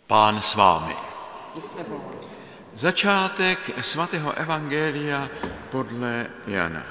Pán s vámi. Začátek svatého evangelia podle Jana.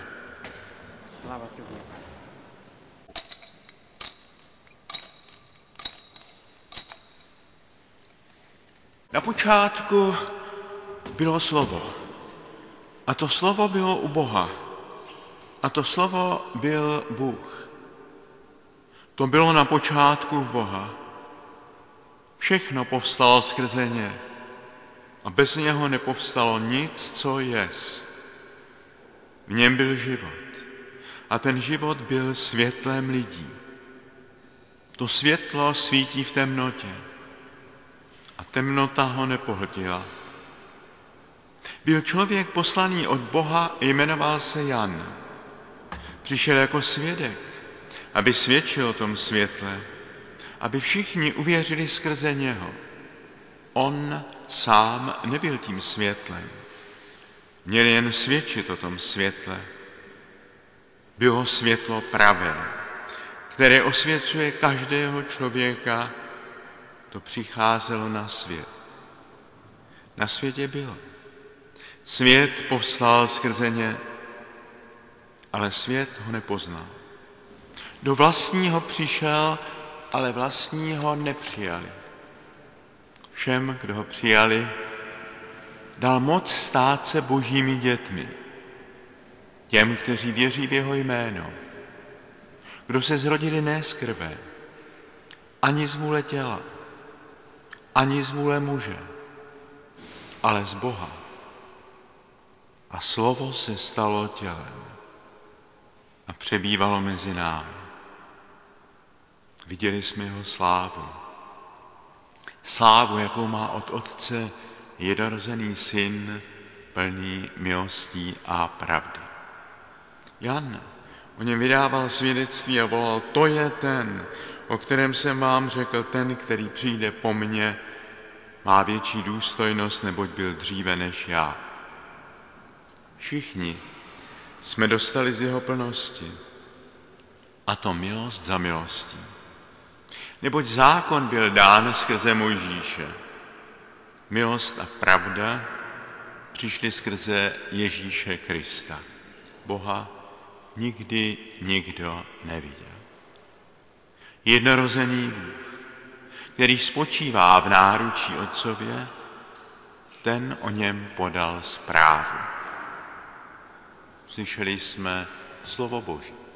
Na počátku bylo slovo. A to slovo bylo u Boha. A to slovo byl Bůh. To bylo na počátku Boha. Všechno povstalo skrze ně. A bez něho nepovstalo nic, co jest. V něm byl život. A ten život byl světlem lidí. To světlo svítí v temnotě. A temnota ho nepohltila. Byl člověk poslaný od Boha, jmenoval se Jan. Přišel jako svědek, aby svědčil o tom světle, aby všichni uvěřili skrze něho. On sám nebyl tím světlem. Měl jen svědčit o tom světle. Bylo světlo pravé, které osvěcuje každého člověka, to přicházelo na svět. Na světě bylo. Svět povstal skrze ně, ale svět ho nepoznal. Do vlastního přišel, ale vlastní ho nepřijali. Všem, kdo ho přijali, dal moc stát se božími dětmi. Těm, kteří věří v jeho jméno. Kdo se zrodili ne z krve, ani z vůle těla, ani z vůle muže, ale z Boha. A slovo se stalo tělem a přebývalo mezi námi. Viděli jsme jeho slávu. Slávu, jakou má od Otce jednorozený syn, plný milostí a pravdy. Jan o něm vydával svědectví a volal, to je ten, o kterém jsem vám řekl, ten, který přijde po mně, má větší důstojnost, neboť byl dříve než já. Všichni jsme dostali z jeho plnosti, a to milost za milostí. Neboť zákon byl dán skrze Mojžíše. Milost a pravda přišly skrze Ježíše Krista. Boha nikdy nikdo neviděl. Jednorozený Bůh, který spočívá v náručí Otcově, ten o něm podal zprávu. Slyšeli jsme slovo Boží.